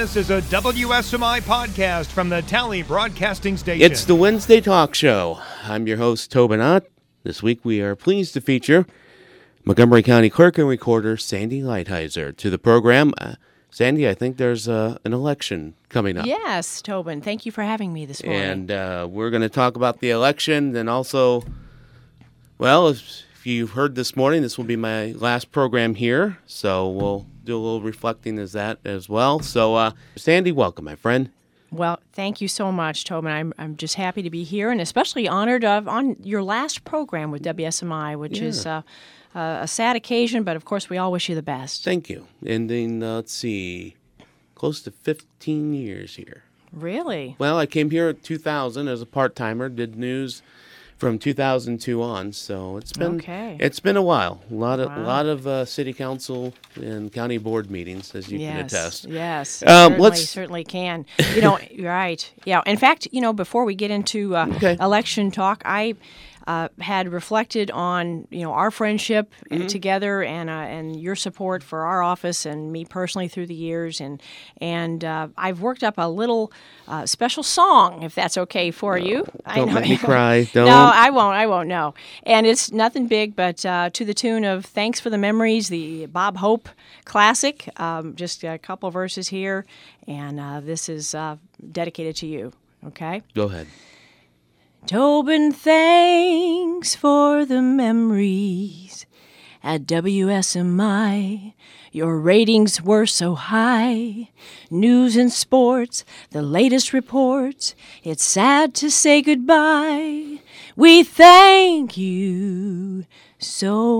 This is a WSMI podcast from the Tally Broadcasting Station. It's the Wednesday Talk Show. I'm your host, Tobin Ott. This week we are pleased to feature Montgomery County Clerk and Recorder Sandy Lighthizer to the program. Sandy, I think there's an election coming up. Yes, Tobin. Thank you for having me this morning. And we're going to talk about the election and also, well, if you've heard this morning, this will be my last program here, so we'll do a little reflecting as that as well. So, Sandy, welcome, my friend. Well, thank you so much, Tobin. I'm just happy to be here, and especially honored on your last program with WSMI, which is a sad occasion, but of course we all wish you the best. Thank you. Ending, let's see, close to 15 years here. Really? Well, I came here in 2000 as a part-timer, did news from 2002 on, so it's been a while. A lot of city council and county board meetings, as you can attest. Yes, certainly can. You're right. Yeah. In fact, before we get into election talk, I had reflected on our friendship together and your support for our office and me personally through the years, and I've worked up a little special song, if that's okay for you. Don't make me cry. Don't. No, I won't. No, and it's nothing big, but to the tune of "Thanks for the Memories," the Bob Hope classic. Just a couple verses here, and this is dedicated to you. Okay. Go ahead. Tobin, thanks for the memories at WSMI. Your ratings were so high. News and sports, the latest reports. It's sad to say goodbye. We thank you so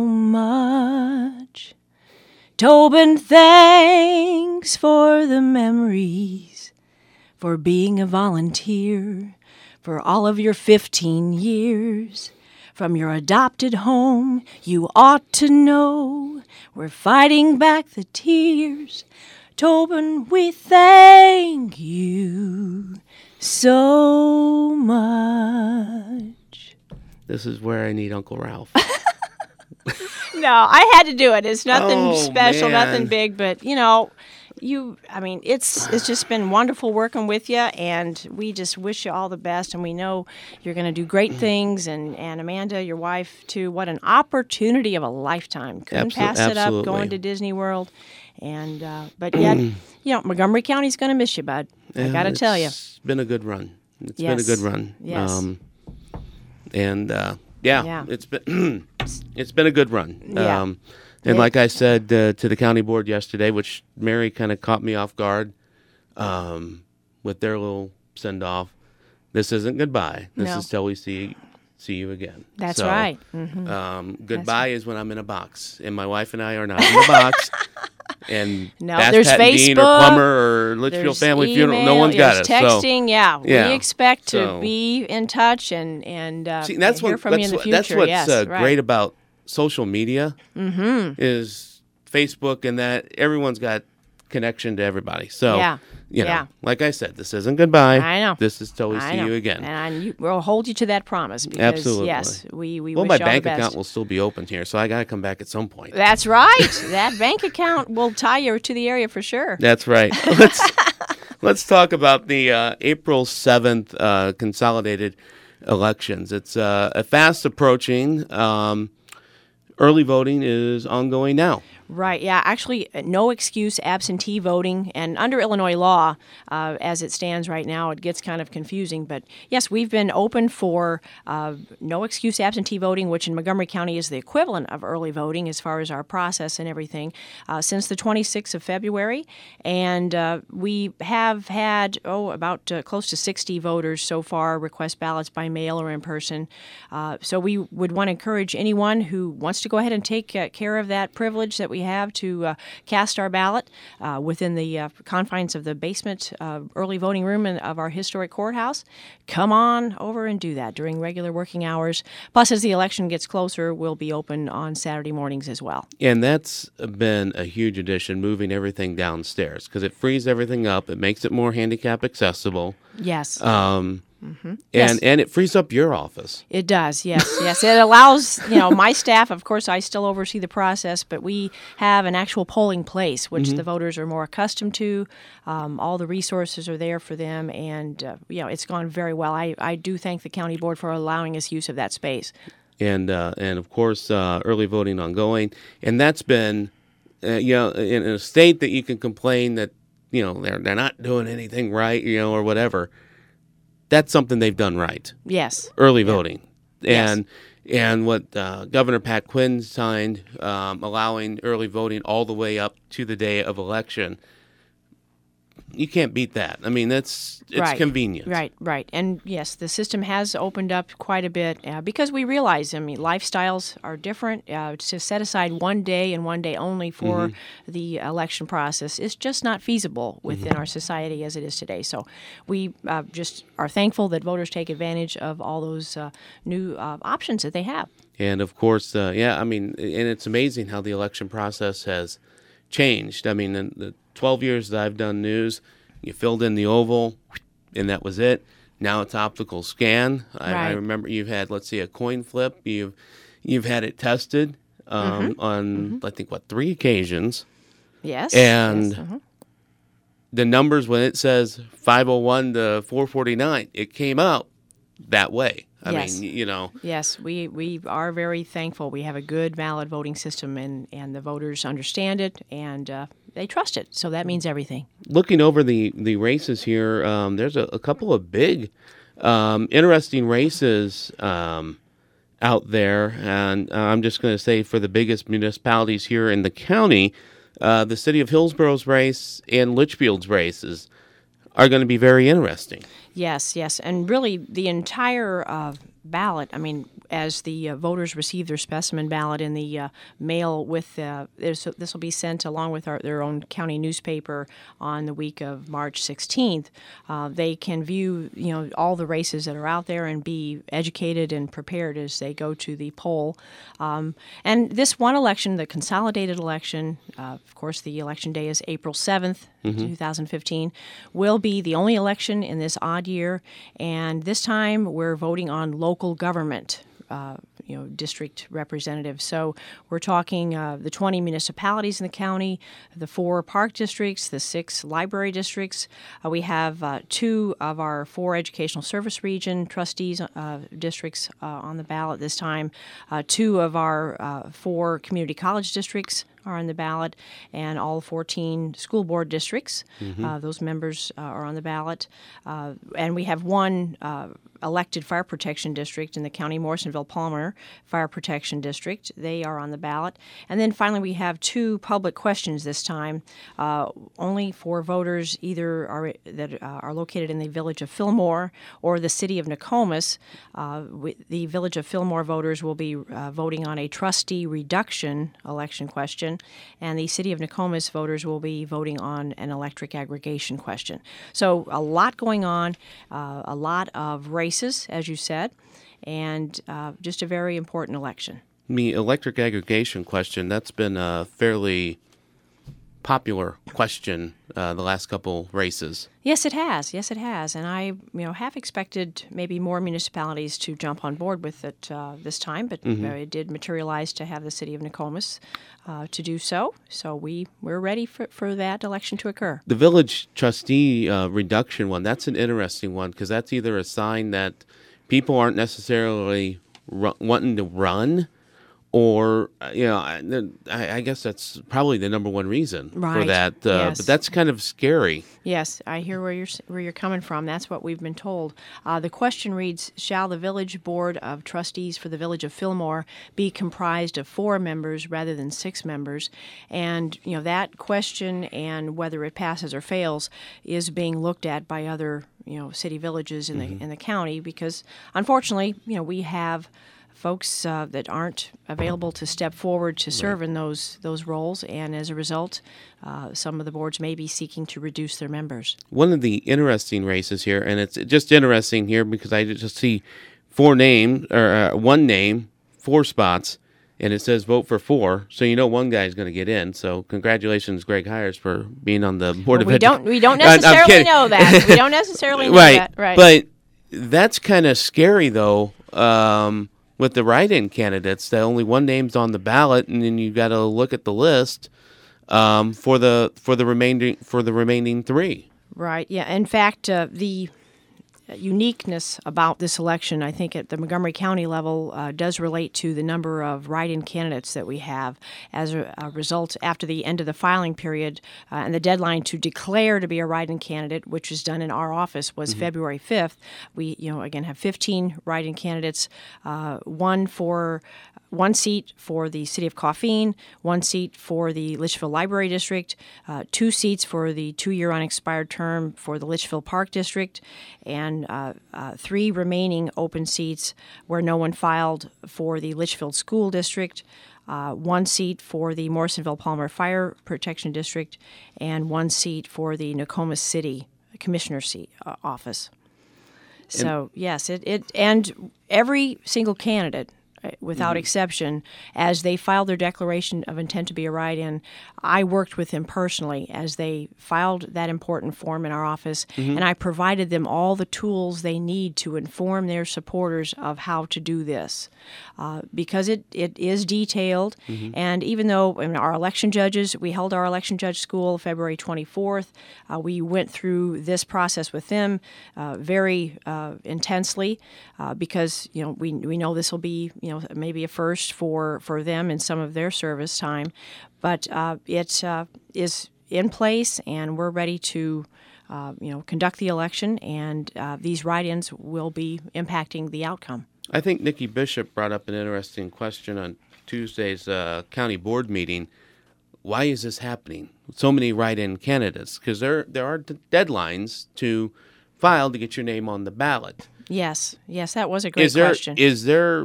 much. Tobin, thanks for the memories, for being a volunteer, for all of your 15 years. From your adopted home, you ought to know we're fighting back the tears. Tobin, we thank you so much. This is where I need Uncle Ralph. No, I had to do it. It's nothing special, man. nothing big, but it's just been wonderful working with you, and we just wish you all the best, and we know you're going to do great things, and Amanda, your wife, too. What an opportunity of a lifetime. Couldn't pass it up going to Disney World, and but yet, Montgomery County's going to miss you, bud. I got to tell you. It's been a good run. It's Yes. been a good run. Yes. It's been a good run. Yeah. And like I said to the county board yesterday, which Mary kind of caught me off guard with their little send-off, this isn't goodbye. This is till we see you again. That's right. Mm-hmm. Goodbye is when I'm in a box, and my wife and I are not in a box. And Bass there's Pat Facebook, Dean or Plumber or Litchfield Family Funeral. No one's got us. Texting, we expect to So- be in touch and hear from you in the future. That's what's right. great about social media is Facebook, and that everyone's got connection to everybody. So, like I said, this isn't goodbye. I know. This is till we see you again. And we'll hold you to that promise because, Absolutely. yes, we Well, wish my you all bank the best. account will still be open here, so I got to come back at some point. That's right. That bank account will tie you to the area for sure. That's right. Let's talk about the April 7th consolidated elections. It's fast approaching. Early voting is ongoing now. Right, yeah. Actually, no excuse absentee voting. And under Illinois law, as it stands right now, it gets kind of confusing. But yes, we've been open for no excuse absentee voting, which in Montgomery County is the equivalent of early voting as far as our process and everything, since the 26th of February. And we have had, about close to 60 voters so far request ballots by mail or in person. So we would want to encourage anyone who wants to go ahead and take care of that privilege that we have to cast our ballot within the confines of the basement early voting room of our historic courthouse. Come on over and do that during regular working hours. Plus, as the election gets closer, we'll be open on Saturday mornings as well. And that's been a huge addition, moving everything downstairs, because it frees everything up. It makes it more handicap accessible. Yes. Yes. And it frees up your office. It does, yes, yes. It allows, my staff, of course, I still oversee the process, but we have an actual polling place, which the voters are more accustomed to. All the resources are there for them, and, it's gone very well. I do thank the county board for allowing us use of that space. And of course, early voting ongoing. And that's been, in a state that you can complain that, they're not doing anything right, or whatever. That's something they've done right. Yes. Early voting. Yes. And what Governor Pat Quinn signed, allowing early voting all the way up to the day of election, you can't beat that. I mean, it's right. Convenient. Right. And yes, the system has opened up quite a bit because we realize, lifestyles are different. To set aside one day and one day only for the election process is just not feasible within our society as it is today. So we just are thankful that voters take advantage of all those new options that they have. And of course, and it's amazing how the election process has changed. I mean, in the 12 years that I've done news, you filled in the oval, and that was it. Now it's optical scan. I remember you've had, a coin flip. You've had it tested on, I think, 3 occasions. Yes. And the numbers, when it says 501 to 449, it came out that way. I mean. Yes, we are very thankful. We have a good, valid voting system, and the voters understand it, and they trust it. So that means everything. Looking over the races here, there's a couple of big, interesting races out there. And I'm just going to say for the biggest municipalities here in the county, the city of Hillsboro's race and Litchfield's races are going to be very interesting. Yes. And really the entire ballot, as the voters receive their specimen ballot in the mail with this will be sent along with their own county newspaper on the week of March 16th. They can view all the races that are out there and be educated and prepared as they go to the poll. And this one election, the consolidated election, of course the election day is April 7th, 2015, will be the only election in this odd year, and this time we're voting on local government. District representatives. So we're talking the 20 municipalities in the county, the 4 park districts, the 6 library districts. We have 2 of our 4 educational service region trustees districts on the ballot this time. 2 of our 4 community college districts are on the ballot, and all 14 school board districts. Those members are on the ballot. And we have 1 elected fire protection district in the county, Morrisonville-Palmer Fire Protection District. They are on the ballot. And then finally we have 2 public questions this time, only for voters either that are located in the village of Fillmore or the city of Nokomis. The village of Fillmore voters will be voting on a trustee reduction election question, and the city of Nokomis voters will be voting on an electric aggregation question. So a lot going on, a lot of races, as you said, and just a very important election. The electric aggregation question, that's been a fairly popular question the last couple races. Yes, it has. And I have expected maybe more municipalities to jump on board with it this time, but it did materialize to have the city of Nokomis to do so. So we're ready for that election to occur. The village trustee reduction one, that's an interesting one because that's either a sign that people aren't necessarily wanting to run, or I guess that's probably the number one reason for that. Yes. But that's kind of scary. Yes, I hear where you're coming from. That's what we've been told. The question reads: shall the village board of trustees for the village of Fillmore be comprised of 4 members rather than 6 members? And that question and whether it passes or fails is being looked at by other city villages in the county, because unfortunately we have folks that aren't available to step forward to serve in those roles, and as a result, some of the boards may be seeking to reduce their members. One of the interesting races here, and it's just interesting here because I just see 1 name, 4 spots, and it says vote for 4, so one guy is going to get in. So congratulations, Greg Hires, for being on the board of education. We don't necessarily know that. We don't necessarily know that. Right. But That's kind of scary, though, with the write-in candidates, that only one name's on the ballot, and then you got to look at the list for the remaining three. Right. Yeah. In fact, the uniqueness about this election, I think, at the Montgomery County level does relate to the number of write-in candidates that we have. As a result, after the end of the filing period and the deadline to declare to be a write-in candidate, which was done in our office, was February 5th. We, again, have 15 write-in candidates, one seat for the City of Coffeen, one seat for the Litchfield Library District, 2 seats for the 2-year unexpired term for the Litchfield Park District, and 3 remaining open seats where no one filed for the Litchfield School District, 1 seat for the Morrisonville-Palmer Fire Protection District, and 1 seat for the Nokomis City Commissioner seat office. So, yes, and every single candidate, without exception, as they filed their declaration of intent to be a write-in, I worked with them personally as they filed that important form in our office, and I provided them all the tools they need to inform their supporters of how to do this. Because it is detailed, and even though our election judges, we held our election judge school February 24th, we went through this process with them very intensely because we know this will be maybe a first for them in some of their service time, but it is in place, and we're ready to conduct the election, and these write-ins will be impacting the outcome. I think Nikki Bishop brought up an interesting question on Tuesday's county board meeting. Why is this happening? So many write-in candidates, because there are deadlines to file to get your name on the ballot. Yes, that was a great question. Is there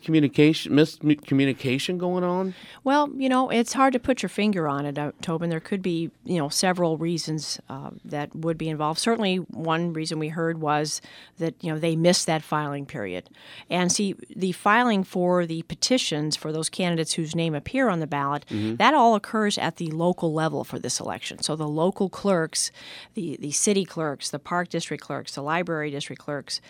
miscommunication going on? Well, it's hard to put your finger on it, Tobin. There could be, several reasons that would be involved. Certainly, one reason we heard was that, they missed that filing period. And see, the filing for the petitions for those candidates whose name appear on the ballot, that all occurs at the local level for this election. So the local clerks, the city clerks, the park district clerks, the library district clerks,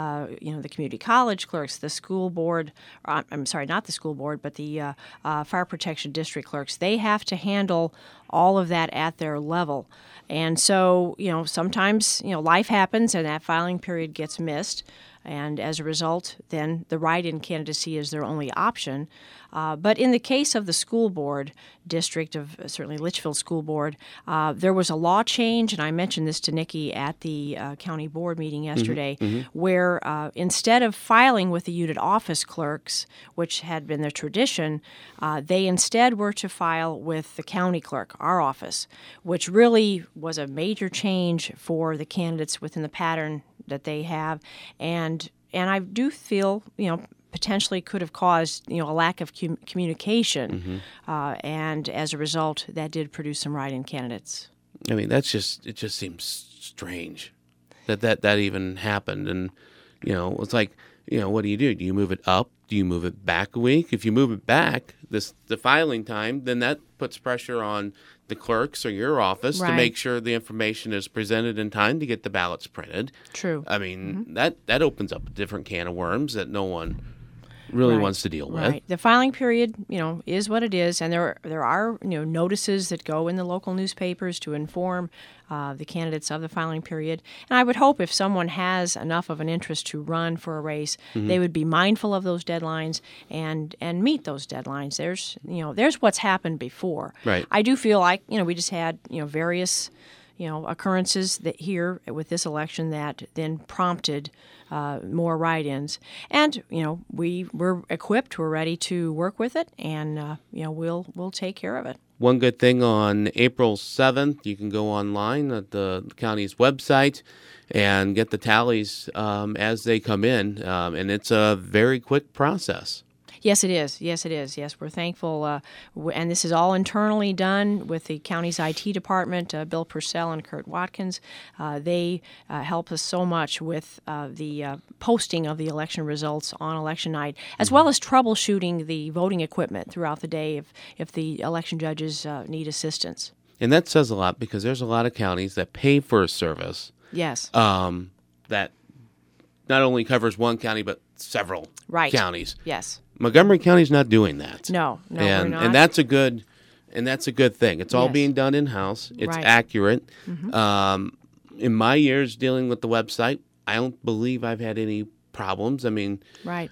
the community college clerks, the school board, I'm sorry, not the school board, but the fire protection district clerks, they have to handle all of that at their level. And so, sometimes, life happens and that filing period gets missed. And as a result, then the write-in candidacy is their only option. But in the case of the school board district of certainly Litchfield School Board, there was a law change, and I mentioned this to Nikki at the county board meeting yesterday, where instead of filing with the unit office clerks, which had been their tradition, they instead were to file with the county clerk, our office, which really was a major change for the candidates within the pattern that they have, and I do feel potentially could have caused a lack of communication, and as a result, that did produce some write-in candidates. I mean, it just seems strange that even happened, and it's like what do? Do you move it up? Do you move it back a week? If you move it back, the filing time, then that puts pressure on the clerks or your office to make sure the information is presented in time to get the ballots printed. True. I mean, that opens up a different can of worms that no one really wants to deal with. Right. The filing period, is what it is, and there are notices that go in the local newspapers to inform the candidates of the filing period. And I would hope if someone has enough of an interest to run for a race, they would be mindful of those deadlines and meet those deadlines. There's what's happened before. Right. I do feel like we just had various occurrences that here with this election that then prompted more write-ins, and we're equipped, we're ready to work with it, and we'll take care of it. One good thing, on April 7th, you can go online at the county's website and get the tallies as they come in, and it's a very quick process. Yes, it is. Yes, we're thankful. And this is all internally done with the county's IT department, Bill Purcell and Kurt Watkins. They help us so much with the posting of the election results on election night, as well as troubleshooting the voting equipment throughout the day if the election judges need assistance. And that says a lot, because there's a lot of counties that pay for a service. Yes. That not only covers one county but several Right. counties. Yes. Montgomery County's not doing that. No, we're and not. and that's a good thing. It's all Yes. being done in house. It's Right. accurate. In my years dealing with the website, I don't believe I've had any problems. I mean, Right.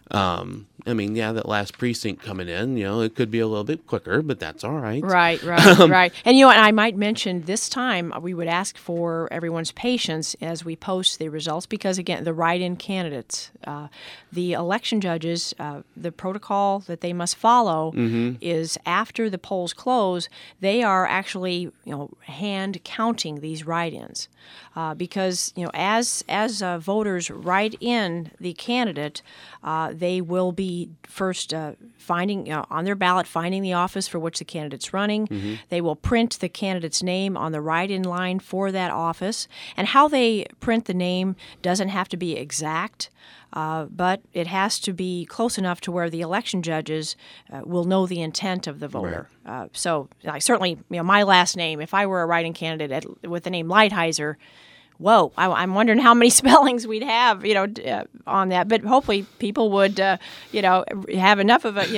that last precinct coming in, it could be a little bit quicker, but that's all right. Right, right. And and I might mention this time we would ask for everyone's patience as we post the results because, again, the write-in candidates, the election judges, the protocol that they must follow is after the polls close, they are actually hand counting these write-ins because as voters write in the candidate, they will be first finding on their ballot, finding the office for which the candidate's running. They will print the candidate's name on the write-in line for that office. And how they print the name doesn't have to be exact, but it has to be close enough to where the election judges will know the intent of the voter. Right. So certainly, my last name, if I were a write-in candidate with the name Lighthizer, whoa! I'm wondering how many spellings we'd have, on that. But hopefully, people would, have enough of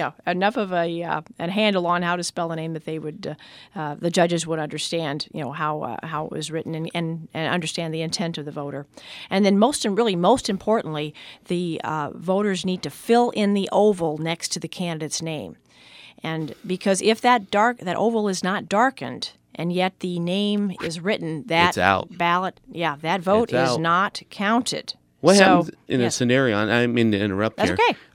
a handle on how to spell the name that they would, the judges would understand, how it was written and understand the intent of the voter. And then most importantly, the voters need to fill in the oval next to the candidate's name, and because if that oval is not darkened, and yet the name is written, that It's out. ballot, that vote It's is out. not counted. What So, happens in a yes. scenario? I didn't mean to interrupt That's here. okay.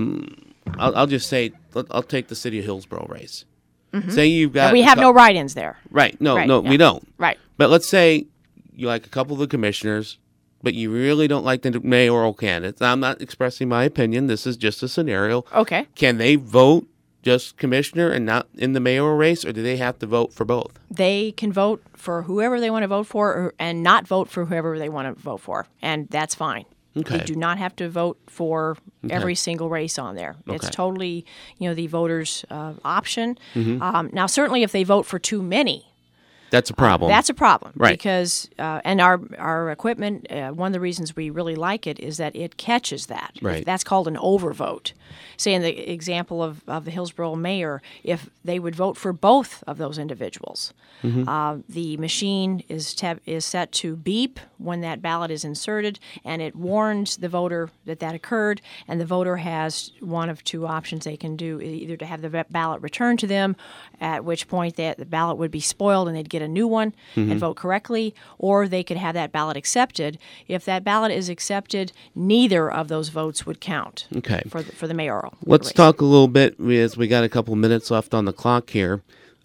I'll just say, I'll take the city of Hillsborough race. Say you've got And we have no write-ins there. Right. No, Right, we yeah. don't. Right. But let's say you like a couple of the commissioners, but you really don't like the mayoral candidates. I'm not expressing my opinion. This is just a scenario. Okay. Can they vote just commissioner and not in the mayoral race, or do they have to vote for both? They can vote for whoever they want to vote for and not vote for whoever they want to vote for, and that's fine. Okay. They do not have to vote for every single race on there. It's Okay. totally, the voters' option. Mm-hmm. Now, certainly if they vote for too many, That's a problem. that's a problem, Right. because and our equipment. One of the reasons we really like it is that it catches that. Right. That's called an overvote. Say in the example of the Hillsborough mayor, if they would vote for both of those individuals, the machine is set to beep when that ballot is inserted, and it warns the voter that occurred. And the voter has one of two options they can do: either to have the ballot returned to them, at which point the ballot would be spoiled and they'd get a new one and vote correctly, or they could have that ballot accepted. If that ballot is accepted, neither of those votes would count. Okay. For the mayoral. Let's race. talk a little bit, as we got a couple minutes left on the clock here.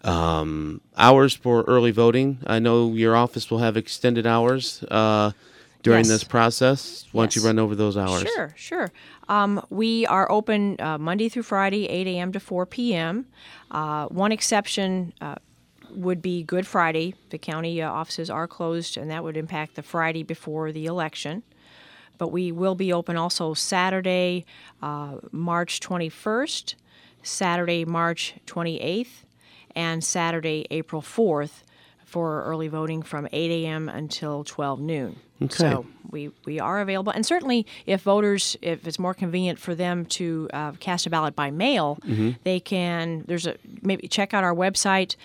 Hours for early voting. I know your office will have extended hours during Yes. this process. Why don't you Yes. run over those hours? Sure. We are open Monday through Friday, 8 a.m. to 4 p.m. One exception would be Good Friday. The county offices are closed, and that would impact the Friday before the election. But we will be open also Saturday, March 21st, Saturday, March 28th, and Saturday, April 4th for early voting from 8 a.m. until 12 noon. Okay. So we are available. And certainly if it's more convenient for them to cast a ballot by mail, they can, maybe check out our website,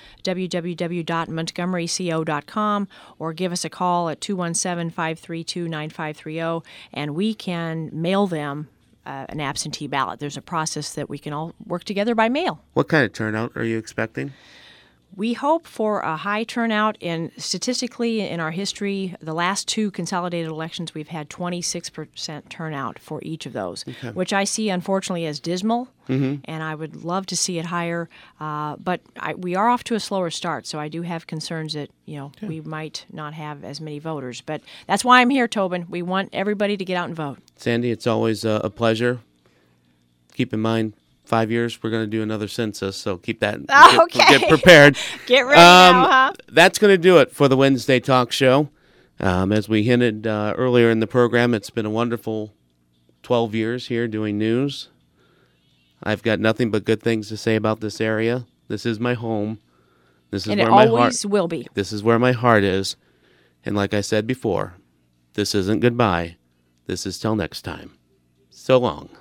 www.montgomeryco.com, or give us a call at 217-532-9530, and we can mail them an absentee ballot. There's a process that we can all work together by mail. What kind of turnout are you expecting? We hope for a high turnout. Statistically, in our history, the last two consolidated elections, we've had 26% turnout for each of those, which I see, unfortunately, as dismal, and I would love to see it higher. But we are off to a slower start, so I do have concerns that we might not have as many voters. But that's why I'm here, Tobin. We want everybody to get out and vote. Sandy, it's always a pleasure. Keep in mind, 5 years, we're going to do another census, so keep that. Okay. Get prepared. Get ready now, huh? That's going to do it for the Wednesday talk show. As we hinted earlier in the program, it's been a wonderful 12 years here doing news. I've got nothing but good things to say about this area. This is my home. This is And where it my always heart. will be. This is where my heart is. And like I said before, this isn't goodbye. This is till next time. So long.